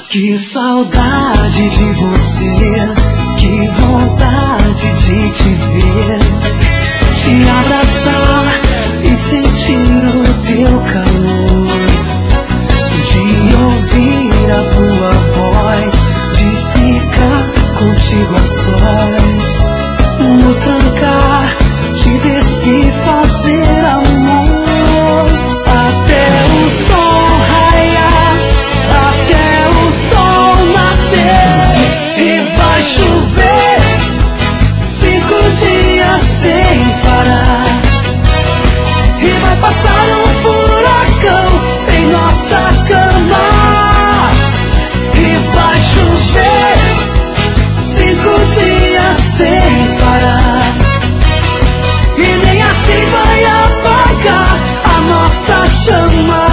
Que saudade de você, que vontade de te ver, te abraçar e sentir o teu calor, de ouvir a tua voz, de ficar contigo a sós, nos trancar, te despir, fazer amor, até o sol raiar, até o sol nascer, e vai chover 5 dias sem parar, e vai passar um furacão em nossa cama, e vai chover 5 dias sem parar, e nem assim vai apagar a nossa chama.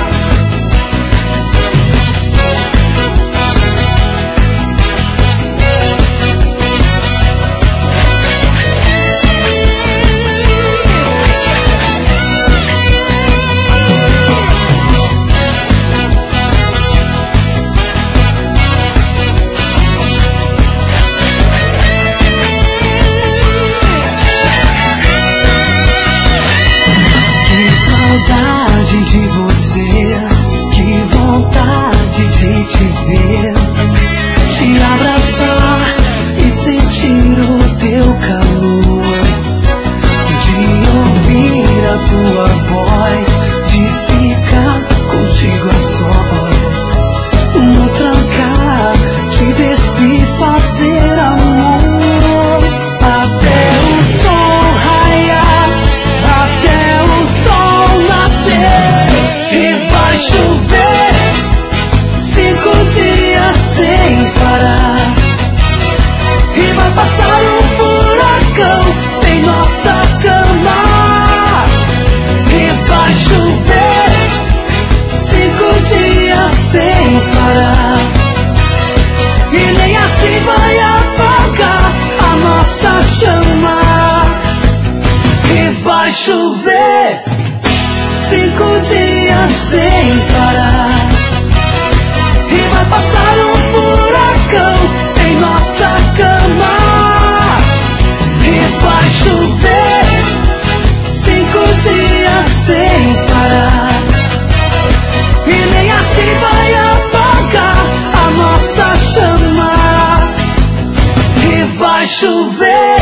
Saudade de você, que vontade de te ver, te abraçar e sentir o teu calor, de ouvir a tua voz, de ficar contigo a sós, nos trancar, te despir, fazer amor, até o sol raiar, até o sol nascer, e vai chover 5 dias sem parar, e vai passar um furacão em nossa cama, e vai chover 5 dias sem parar, e nem assim vai apagar a nossa chama, e vai chover 5 dias sem parar, e vai passar um furacão em nossa cama, e vai chover 5 dias sem parar, e nem assim vai apagar a nossa chama, e vai chover